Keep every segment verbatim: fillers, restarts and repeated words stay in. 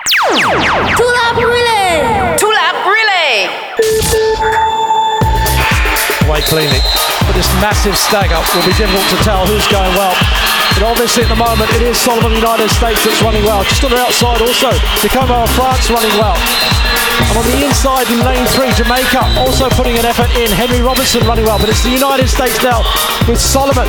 Two-lap relay! Two-lap relay! Away cleanly. But this massive stagger will be difficult to tell who's going well. But obviously at the moment it is Solomon United States that's running well. Just on the outside also, Tacoma of France running well. And on the inside in lane three, Jamaica also putting an effort in. Henry Robinson running well. But it's the United States now with Solomon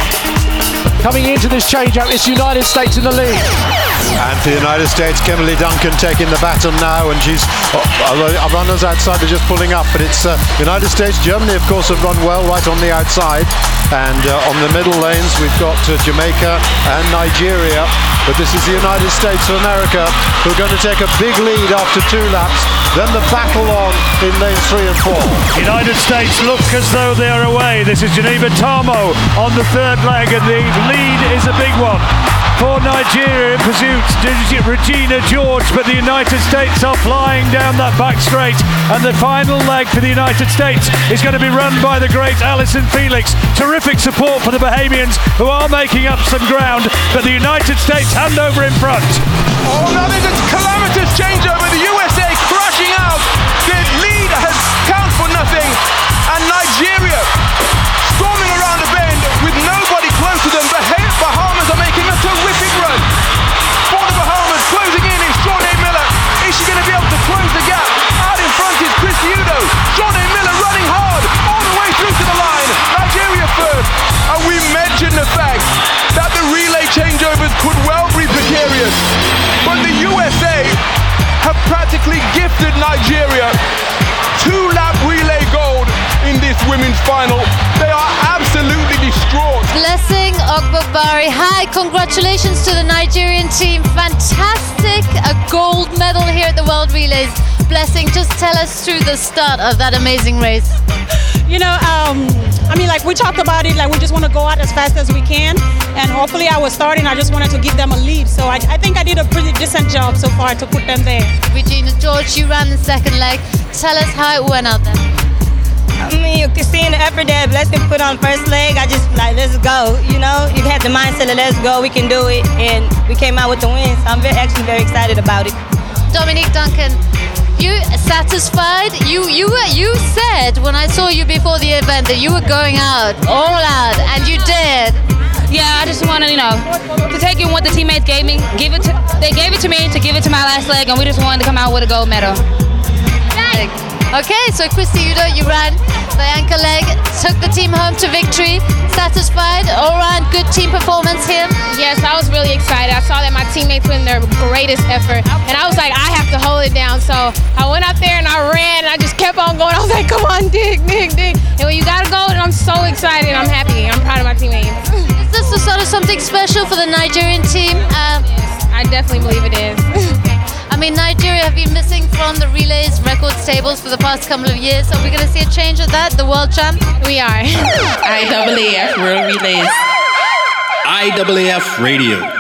coming into this changeout. It's United States in the lead. And for the United States, Kimberly Duncan taking the baton now, and she's uh, our runners outside are just pulling up, but it's uh, United States. Germany, of course, have run well right on the outside, and uh, on the middle lanes we've got uh, Jamaica and Nigeria, but this is the United States of America who are going to take a big lead after two laps. Then the battle on in lanes three and four. United States look as though they are away. This is Geneva Tamo on the third leg, and the lead is a big one for Nigeria in pursuit. Regina George, but the United States are flying down that back straight, and the final leg for the United States is going to be run by the great Alison Felix. Terrific support for the Bahamians, who are making up some ground, but the United States hand over in front. Oh, now there's a calamitous changeover. The U S A crashing out. The lead has count for nothing, and Nigeria storming around the bend with nobody close to them. The Bahamas are making a terrific run. For the Bahamas, closing in is Jordan Miller. Is she going to be able to close the gap? Out in front is Chris Udo. Jordan Miller running hard all the way through to the line. Nigeria first. And we mentioned the fact that the relay changeovers could well be precarious. But the U S A have practically gifted Nigeria two-lap relay gold in this women's final. They are absolutely distraught. Blessing Ogbobari. Hi, congratulations to the Nigerian team. Fantastic, a gold medal here at the World Relays. Blessing, just tell us through the start of that amazing race. You know, um, I mean, like we talked about it, like we just want to go out as fast as we can. And hopefully I was starting, I just wanted to give them a lead. So I, I think I did a pretty decent job so far to put them there. Regina George, you ran the second leg. Tell us how it went out there. I mean, you can see in the effort that Blessing put on first leg, I just like, let's go, you know? You had the mindset of let's go, we can do it, and we came out with the win, so I'm very, actually very excited about it. Dominique Duncan, you satisfied? You you were, you said when I saw you before the event that you were going out, all out, and you did. Yeah, I just wanted, you know, to take in what the teammates gave me, give it to, they gave it to me to give it to my last leg, and we just wanted to come out with a gold medal. Okay, so Christy Udo, you ran the anchor leg, took the team home to victory. Satisfied? All around good team performance here? Yes, I was really excited. I saw that my teammates put in their greatest effort, and I was like, I have to hold it down. So I went out there and I ran, and I just kept on going. I was like, come on, dig, dig, dig. And when you got a gold, I'm so excited. I'm happy. I'm proud of my teammates. Is this the sort of something special for the Nigerian team? Uh, yes, I definitely believe it is. I mean, Nigeria have been missing from the relays records tables for the past couple of years. Are we going to see a change of that, the world champ? We are. I A A F World Relays. I A A F Radio.